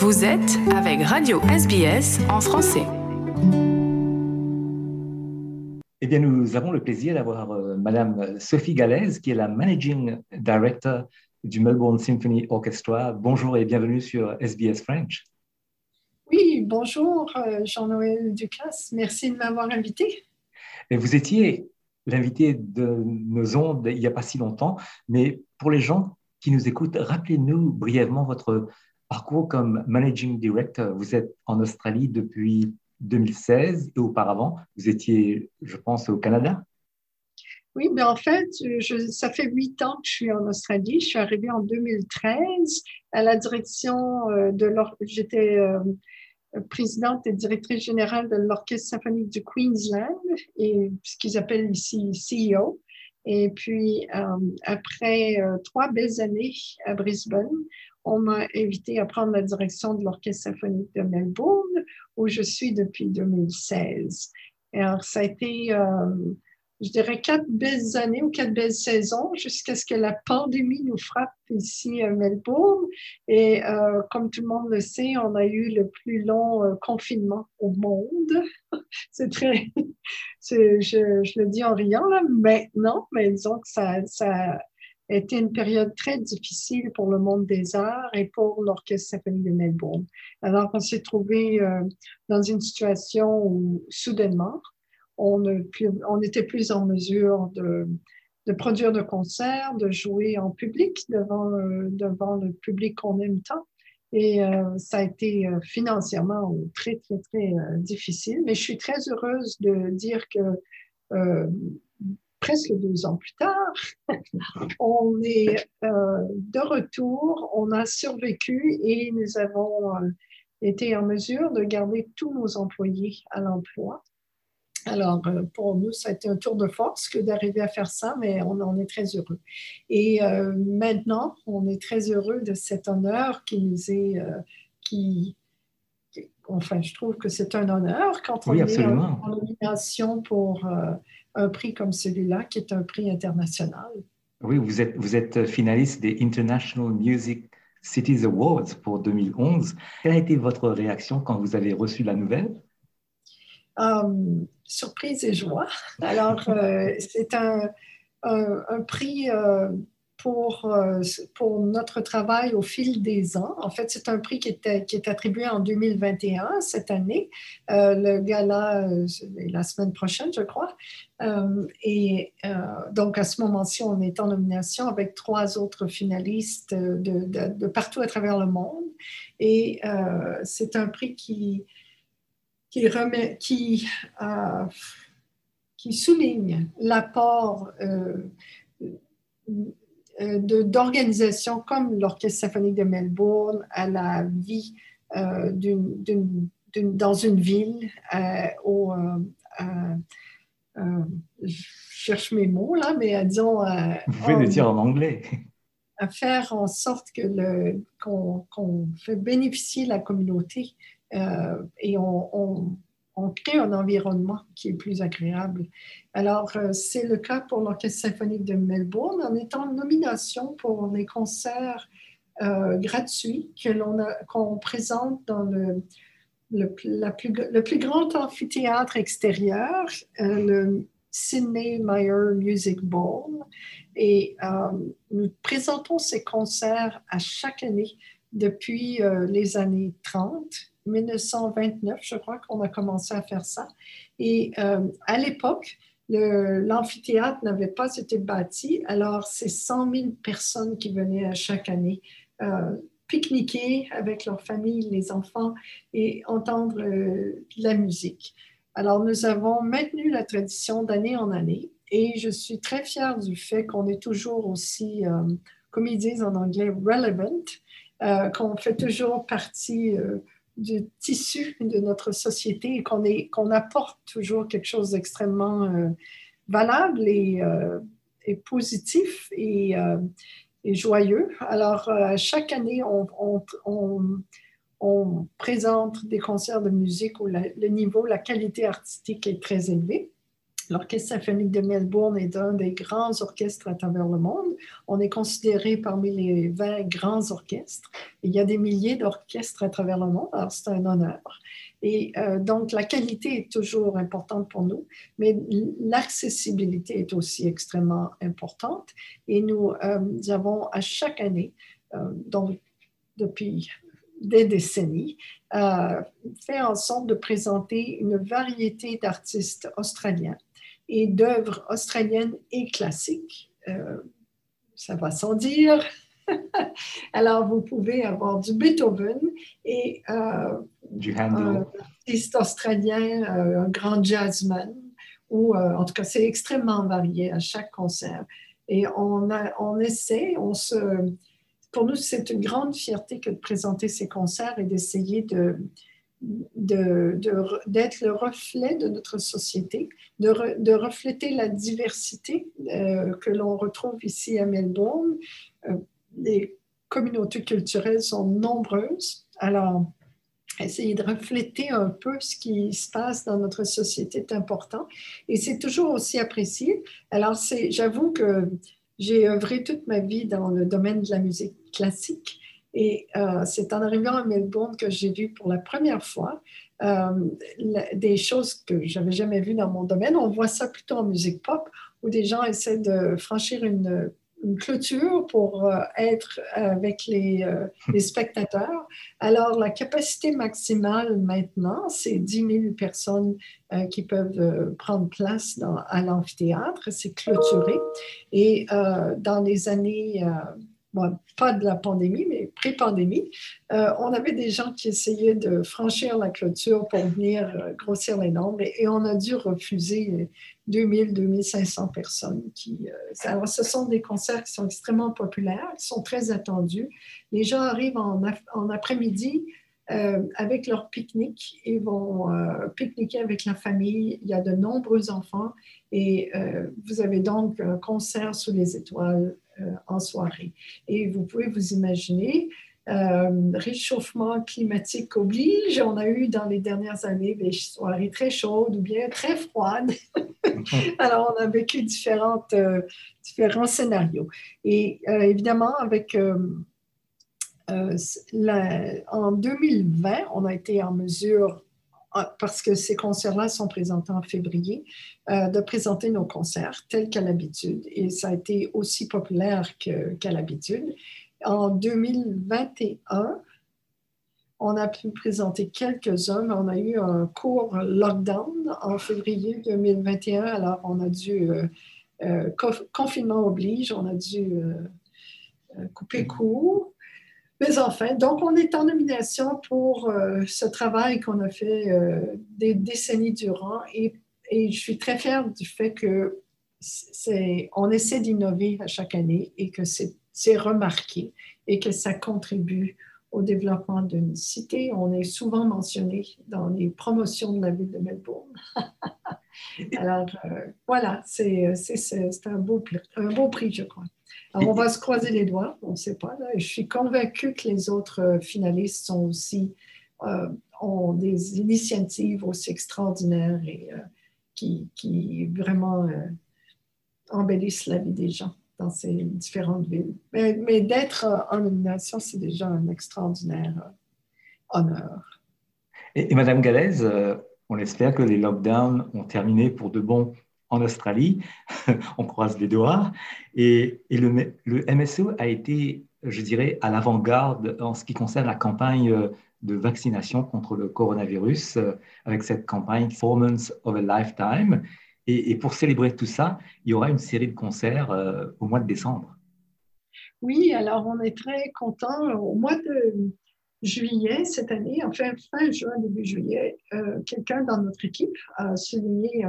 Vous êtes avec Radio SBS en français. Eh bien, nous avons le plaisir d'avoir Madame Sophie Gallez, qui est la Managing Director du Melbourne Symphony Orchestra. Bonjour et bienvenue sur SBS French. Oui, bonjour Jean-Noël Ducasse. Merci de m'avoir invité. Et vous étiez l'invité de nos ondes il n'y a pas si longtemps, mais pour les gens qui nous écoutent, rappelez-nous brièvement votre parcours comme Managing Director. Vous êtes en Australie depuis 2016 et auparavant, vous étiez, je pense, au Canada. Oui, mais en fait, ça fait 8 ans que je suis en Australie. Je suis arrivée en 2013 à la direction j'étais présidente et directrice générale de l'Orchestre symphonique du Queensland, et ce qu'ils appellent ici CEO. Et puis, après 3 belles années à Brisbane, on m'a invité à prendre la direction de l'Orchestre symphonique de Melbourne, où je suis depuis 2016. Et alors, ça a été, je dirais, 4 belles années ou 4 belles saisons jusqu'à ce que la pandémie nous frappe ici à Melbourne. Et comme tout le monde le sait, on a eu le plus long confinement au monde. C'est très, je le dis en riant là, maintenant, mais disons que ça a été une période très difficile pour le monde des arts et pour l'Orchestre symphonique de Melbourne. Alors, on s'est trouvé dans une situation où, soudainement, on était plus en mesure de produire de concerts, de jouer en public devant le public qu'on aime tant. Et ça a été financièrement très, très, très difficile. Mais je suis très heureuse de dire que presque 2 ans plus tard, on est de retour, on a survécu et nous avons été en mesure de garder tous nos employés à l'emploi. Alors, pour nous, ça a été un tour de force que d'arriver à faire ça, mais on en est très heureux. Et maintenant, on est très heureux de cet honneur qui nous est... enfin, je trouve que c'est un honneur quand on est en nomination pour un prix comme celui-là, qui est un prix international. Oui, vous êtes finaliste des International Music Cities Awards pour 2011. Quelle a été votre réaction quand vous avez reçu la nouvelle? Surprise et joie. Alors, c'est un prix pour notre travail au fil des ans. En fait, c'est un prix qui est attribué en 2021, cette année. Le gala, la semaine prochaine, je crois. Donc, à ce moment-ci, on est en nomination avec 3 autres finalistes de partout à travers le monde. Et c'est un prix qui souligne l'apport d'organisations comme l'Orchestre symphonique de Melbourne à la vie dans une ville. Je cherche mes mots là, mais disons... Vous pouvez le dire en anglais. À faire en sorte qu'on fait bénéficier la communauté et on crée un environnement qui est plus agréable. Alors, c'est le cas pour l'Orchestre symphonique de Melbourne. On est en nomination pour les concerts gratuits qu'on présente dans le plus grand amphithéâtre extérieur, le Sydney Myer Music Bowl. Et nous présentons ces concerts à chaque année depuis les années 30. 1929, je crois qu'on a commencé à faire ça. Et à l'époque, l'amphithéâtre n'avait pas été bâti, alors c'est 100 000 personnes qui venaient à chaque année pique-niquer avec leurs familles, les enfants, et entendre la musique. Alors, nous avons maintenu la tradition d'année en année, et je suis très fière du fait qu'on est toujours aussi, comme ils disent en anglais, relevant, qu'on fait toujours partie du tissu de notre société et qu'on apporte toujours quelque chose d'extrêmement valable et positif et joyeux. Alors, chaque année, on présente des concerts de musique où le niveau, la qualité artistique est très élevée. L'Orchestre symphonique de Melbourne est un des grands orchestres à travers le monde. On est considéré parmi les 20 grands orchestres. Il y a des milliers d'orchestres à travers le monde, alors c'est un honneur. Et donc, la qualité est toujours importante pour nous, mais l'accessibilité est aussi extrêmement importante. Et nous avons à chaque année, donc depuis des décennies, fait en sorte de présenter une variété d'artistes australiens et d'œuvres australiennes et classiques. Ça va sans dire. Alors, vous pouvez avoir du Beethoven et Du un Handel. artiste australien, un grand jazzman, ou en tout cas, c'est extrêmement varié à chaque concert. Et on essaie, pour nous, c'est une grande fierté que de présenter ces concerts et d'essayer d'être le reflet de notre société, de refléter la diversité que l'on retrouve ici à Melbourne. Les communautés culturelles sont nombreuses. Alors, essayer de refléter un peu ce qui se passe dans notre société est important et c'est toujours aussi apprécié. Alors, j'avoue que j'ai œuvré toute ma vie dans le domaine de la musique classique et c'est en arrivant à Melbourne que j'ai vu pour la première fois des choses que je n'avais jamais vues dans mon domaine. On voit ça plutôt en musique pop où des gens essaient de franchir une clôture pour être avec les spectateurs. Alors, la capacité maximale maintenant, c'est 10 000 personnes qui peuvent prendre place à l'amphithéâtre. C'est clôturé. Et dans les années, bon, pas de la pandémie, mais pré-pandémie, on avait des gens qui essayaient de franchir la clôture pour venir grossir les nombres et on a dû refuser 2000, 2500 personnes. Alors, ce sont des concerts qui sont extrêmement populaires, qui sont très attendus. Les gens arrivent en après-midi avec leur pique-nique et vont pique-niquer avec la famille. Il y a de nombreux enfants et vous avez donc un concert sous les étoiles en soirée. Et vous pouvez vous imaginer, réchauffement climatique oblige. On a eu dans les dernières années des soirées très chaudes ou bien très froides. Alors, on a vécu différents scénarios. Et évidemment, en 2020, on a été en mesure, parce que ces concerts-là sont présentés en février, de présenter nos concerts tels qu'à l'habitude. Et ça a été aussi populaire qu'à l'habitude. En 2021, on a pu présenter quelques-uns, mais on a eu un court lockdown en février 2021. Alors, on a dû, confinement oblige, on a dû couper court. Mais enfin, donc on est en nomination pour ce travail qu'on a fait des décennies durant et je suis très fière du fait que on essaie d'innover à chaque année et que c'est remarqué et que ça contribue au développement d'une cité. On est souvent mentionné dans les promotions de la ville de Melbourne. Alors, voilà, c'est un beau prix, je crois. Alors, on va se croiser les doigts, on ne sait pas. Là. Je suis convaincue que les autres finalistes sont aussi, ont des initiatives aussi extraordinaires et qui vraiment embellissent la vie des gens dans ces différentes villes. Mais d'être en nomination, c'est déjà un extraordinaire honneur. Et Madame Gallez, on espère que les lockdowns ont terminé pour de bon en Australie. On croise les doigts. Et le MSO a été, je dirais, à l'avant-garde en ce qui concerne la campagne de vaccination contre le coronavirus, avec cette campagne Performance of a Lifetime. Et pour célébrer tout ça, il y aura une série de concerts au mois de décembre. Oui, alors on est très contents. Au mois de juillet cette année, enfin fin juin, début juillet, quelqu'un dans notre équipe a souligné,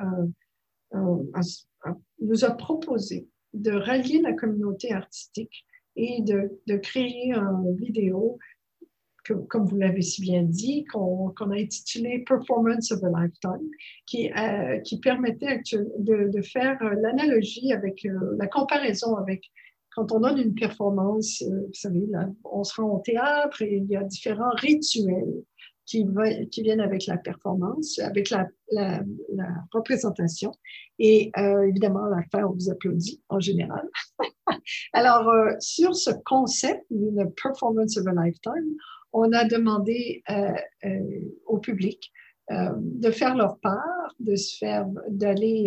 nous a proposé de rallier la communauté artistique et de créer une vidéo, comme vous l'avez si bien dit, qu'on a intitulé Performance of a Lifetime, qui permettait de faire l'analogie avec la comparaison avec quand on donne une performance, vous savez, là, on se rend au théâtre et il y a différents rituels qui viennent avec la performance, avec la représentation. Et évidemment, à la fin, on vous applaudit en général. Alors, sur ce concept d'une performance of a lifetime, on a demandé au public de faire leur part, d'aller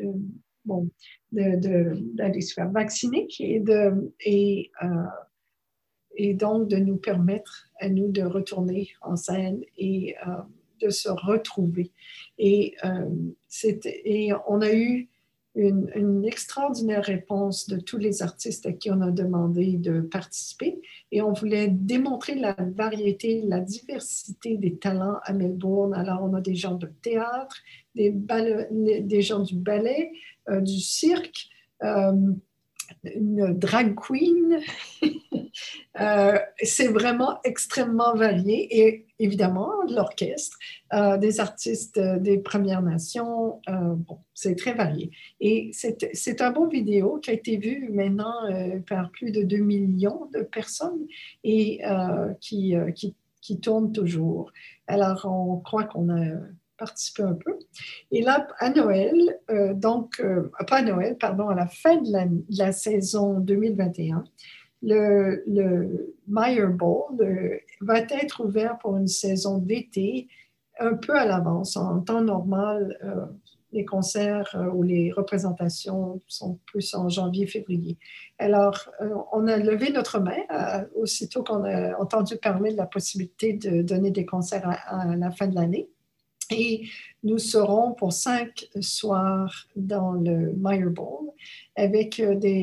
d'aller se faire vacciner et donc de nous permettre à nous de retourner en scène et de se retrouver. Et on a eu une extraordinaire réponse de tous les artistes à qui on a demandé de participer. Et on voulait démontrer la variété, la diversité des talents à Melbourne. Alors, on a des gens de théâtre, des gens du ballet, du cirque, une drag queen. C'est vraiment extrêmement varié et évidemment de l'orchestre, des artistes des Premières Nations, bon, c'est très varié. Et c'est un beau vidéo qui a été vu maintenant par plus de 2 millions de personnes et qui tourne toujours. Alors, on croit qu'on a participé un peu. Et là, à Noël, pas à Noël, pardon, à la fin de la saison 2021, le Meyer Bowl va être ouvert pour une saison d'été un peu à l'avance. En temps normal, les concerts ou les représentations sont plus en janvier-février. Alors, on a levé notre main aussitôt qu'on a entendu parler de la possibilité de donner des concerts à la fin de l'année. Et nous serons pour 5 soirs dans le Meyer Bowl avec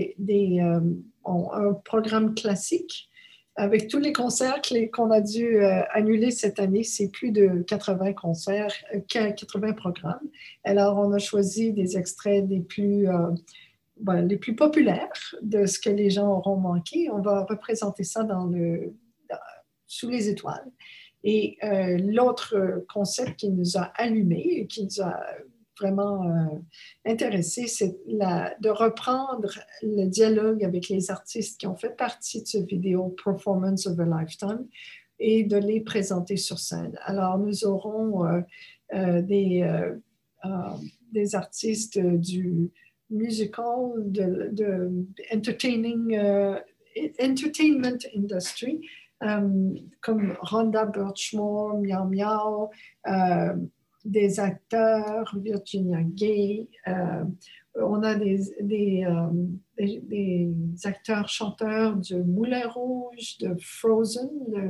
un programme classique avec tous les concerts qu'on a dû annuler cette année. C'est plus de 80 concerts, 80 programmes. Alors, on a choisi des extraits les plus populaires de ce que les gens auront manqué. On va représenter ça sous les étoiles. Et l'autre concept qui nous a allumés, qui nous a vraiment intéressés, c'est de reprendre le dialogue avec les artistes qui ont fait partie de cette vidéo Performance of a Lifetime et de les présenter sur scène. Alors, nous aurons des artistes du musical, de entertainment industry, comme Rhonda Birchmore, Miao Miao, des acteurs, Virginia Gay. On a des acteurs chanteurs du Moulin Rouge, de Frozen,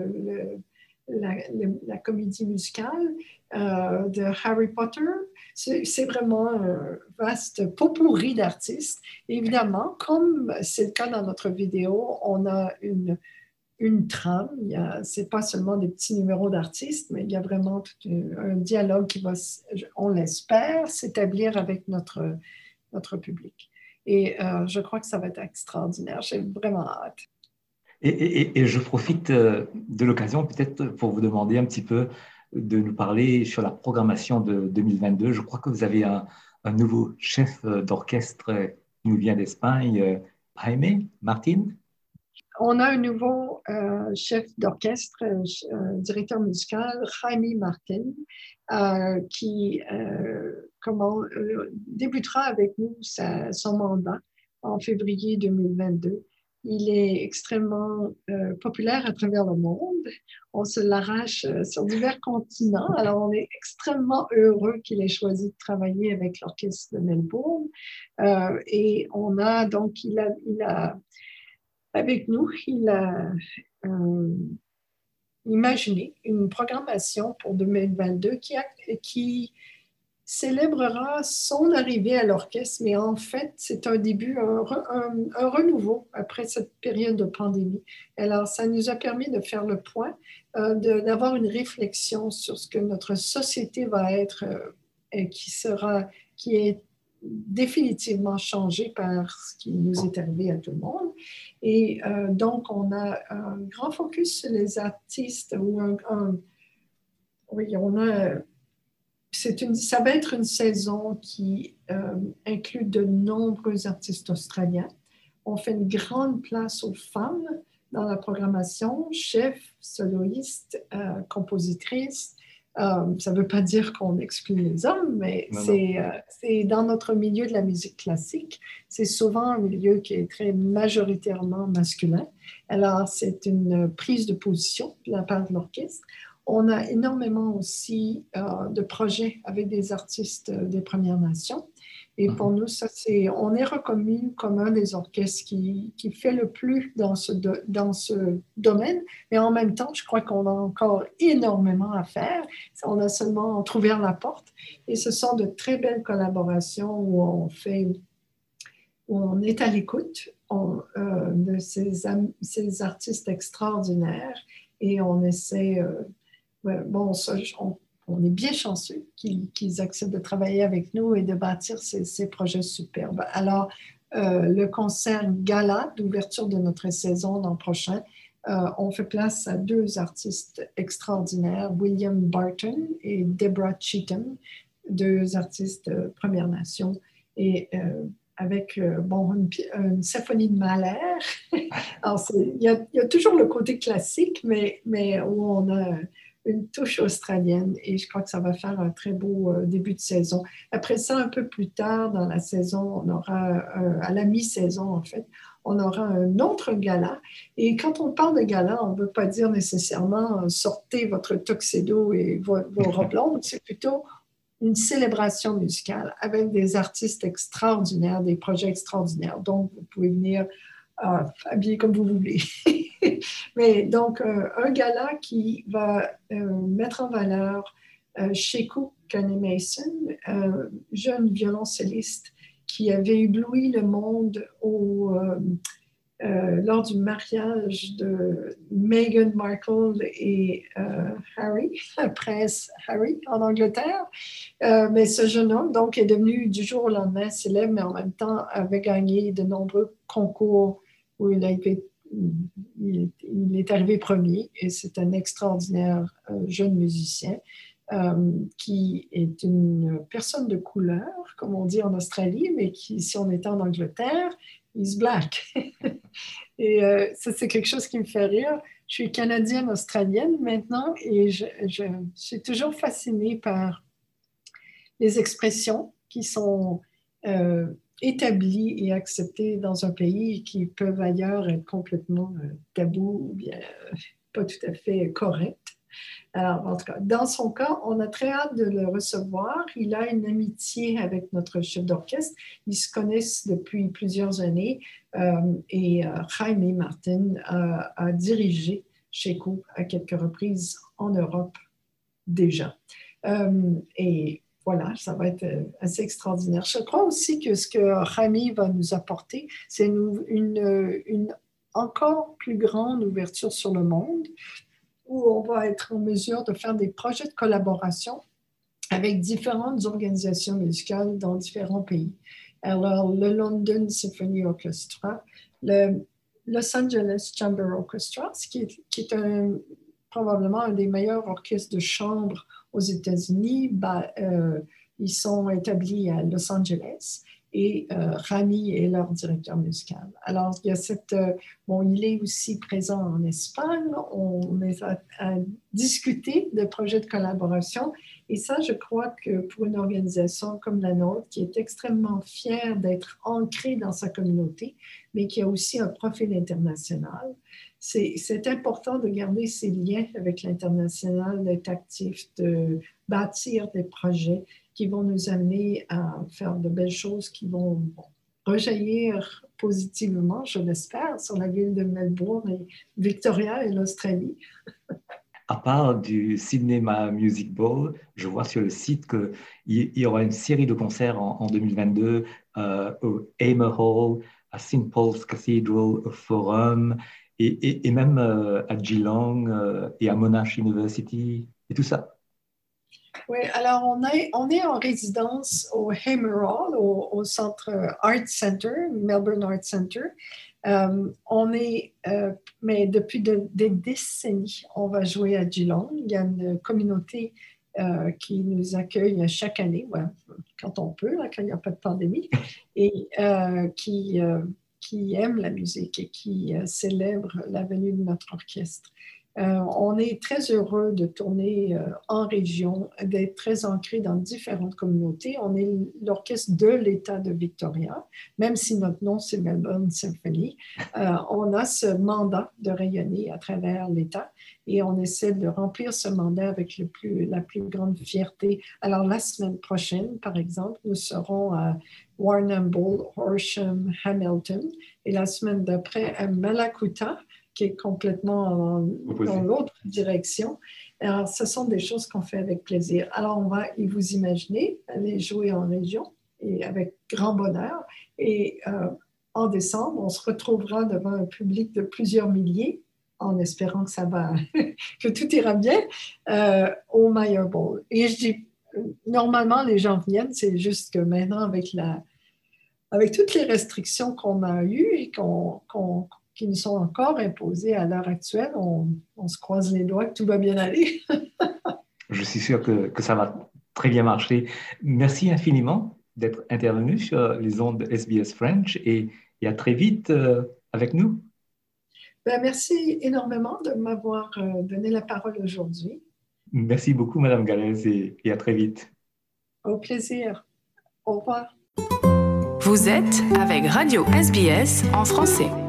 la comédie musicale, de Harry Potter. C'est vraiment un vaste pot-pourri d'artistes. Évidemment, comme c'est le cas dans notre vidéo, on a une trame. Ce n'est pas seulement des petits numéros d'artistes, mais il y a vraiment tout un dialogue qui va, on l'espère, s'établir avec notre public. Et je crois que ça va être extraordinaire. J'ai vraiment hâte. Et je profite de l'occasion peut-être pour vous demander un petit peu de nous parler sur la programmation de 2022. Je crois que vous avez un nouveau chef d'orchestre qui nous vient d'Espagne, Jaime Martin. On a un nouveau chef d'orchestre, directeur musical, Jaime Martin, qui débutera avec nous son mandat en février 2022. Il est extrêmement populaire à travers le monde. On se l'arrache sur divers continents. Alors, on est extrêmement heureux qu'il ait choisi de travailler avec l'Orchestre de Melbourne. Et on a donc, il a avec nous, il a imaginé une programmation pour 2022 qui célébrera son arrivée à l'orchestre, mais en fait, c'est un début, un renouveau après cette période de pandémie. Alors, ça nous a permis de faire le point, d'avoir une réflexion sur ce que notre société va être, qui est définitivement changé par ce qui nous est arrivé à tout le monde. Et donc, on a un grand focus sur les artistes. Ça va être une saison qui inclut de nombreux artistes australiens. On fait une grande place aux femmes dans la programmation, chef, soloiste, compositrice. Ça ne veut pas dire qu'on exclut les hommes, mais Non, non. c'est dans notre milieu de la musique classique, c'est souvent un milieu qui est très majoritairement masculin. Alors, c'est une prise de position de la part de l'orchestre. On a énormément aussi de projets avec des artistes des Premières Nations. Et pour nous, ça, on est reconnu comme un des orchestres qui fait le plus dans ce domaine. Mais en même temps, je crois qu'on a encore énormément à faire. On a seulement ouvert la porte. Et ce sont de très belles collaborations où on est à l'écoute de ces artistes extraordinaires et on essaie, bon, ça, on est bien chanceux qu'ils acceptent de travailler avec nous et de bâtir ces projets superbes. Alors, le concert gala d'ouverture de notre saison l'an prochain, on fait place à deux artistes extraordinaires, William Barton et Deborah Cheatham, deux artistes Premières Nations. Et avec une symphonie de Mahler. Alors, il y a toujours le côté classique, mais où on a une touche australienne et je crois que ça va faire un très beau début de saison. Après ça, un peu plus tard dans la saison, on aura, à la mi-saison en fait, on aura un autre gala. Et quand on parle de gala, on ne veut pas dire nécessairement sortez votre tuxedo et vos robes blondes, c'est plutôt une célébration musicale avec des artistes extraordinaires, des projets extraordinaires. Donc, vous pouvez venir habillé comme vous voulez. Mais donc, un gala qui va mettre en valeur Sheku Kanemason, jeune violoncelliste qui avait ébloui le monde lors du mariage de Meghan Markle et Harry, prince Harry en Angleterre. Mais ce jeune homme, donc, est devenu du jour au lendemain célèbre, mais en même temps avait gagné de nombreux concours où il est arrivé premier et c'est un extraordinaire jeune musicien qui est une personne de couleur, comme on dit en Australie, mais qui, si on était en Angleterre, is black. Et ça, c'est quelque chose qui me fait rire. Je suis canadienne-australienne maintenant et je suis toujours fascinée par les expressions qui sont établies et acceptées dans un pays et qui peuvent ailleurs être complètement tabous ou bien pas tout à fait correctes. Alors, en tout cas, dans son cas, on a très hâte de le recevoir. Il a une amitié avec notre chef d'orchestre. Ils se connaissent depuis plusieurs années et Jaime Martin a dirigé Sheku à quelques reprises en Europe déjà. Et voilà, ça va être assez extraordinaire. Je crois aussi que ce que Jaime va nous apporter, c'est une encore plus grande ouverture sur le monde où on va être en mesure de faire des projets de collaboration avec différentes organisations musicales dans différents pays. Alors, le London Symphony Orchestra, le Los Angeles Chamber Orchestra, qui est probablement un des meilleurs orchestres de chambre aux États-Unis. Ils sont établis à Los Angeles et Rami est leur directeur musical. Alors, il y a il est aussi présent en Espagne. On est à discuter de projets de collaboration. Et ça, je crois que pour une organisation comme la nôtre, qui est extrêmement fière d'être ancrée dans sa communauté, mais qui a aussi un profil international, c'est important de garder ces liens avec l'international, d'être actif, de bâtir des projets qui vont nous amener à faire de belles choses qui vont rejaillir positivement, je l'espère, sur la ville de Melbourne et Victoria et l'Australie. À part du Sydney Music Bowl, je vois sur le site qu'il y aura une série de concerts en 2022 au Hamer Hall, à St. Paul's Cathedral, au Forum et même à Geelong et à Monash University et tout ça. Oui, alors on est en résidence au Hamer Hall, au Centre Art Center, Melbourne Art Center. Mais depuis des décennies, on va jouer à Geelong. Il y a une communauté qui nous accueille chaque année, quand on peut, quand il n'y a pas de pandémie, et qui qui aiment la musique et qui célèbrent la venue de notre orchestre. On est très heureux de tourner en région, d'être très ancré dans différentes communautés. On est l'orchestre de l'État de Victoria, même si notre nom c'est Melbourne Symphony. On a ce mandat de rayonner à travers l'État et on essaie de remplir ce mandat avec la plus grande fierté. Alors la semaine prochaine, par exemple, nous serons à Warrnambool, Horsham, Hamilton et la semaine d'après à Malakuta, qui est complètement dans l'autre direction. Alors, ce sont des choses qu'on fait avec plaisir. Alors, on va, vous imaginez, aller jouer en région et avec grand bonheur. Et en décembre, on se retrouvera devant un public de plusieurs milliers, en espérant que ça va, que tout ira bien, au Myer Bowl. Et je dis, normalement, les gens viennent, c'est juste que maintenant, avec toutes les restrictions qu'on a eues et qui nous sont encore imposées à l'heure actuelle, on se croise les doigts que tout va bien aller. Je suis sûr que ça va très bien marcher. Merci infiniment d'être intervenu sur les ondes de SBS French et à très vite avec nous. Ben, merci énormément de m'avoir donné la parole aujourd'hui. Merci beaucoup, Madame Galès, et à très vite. Au plaisir. Au revoir. Vous êtes avec Radio SBS en français.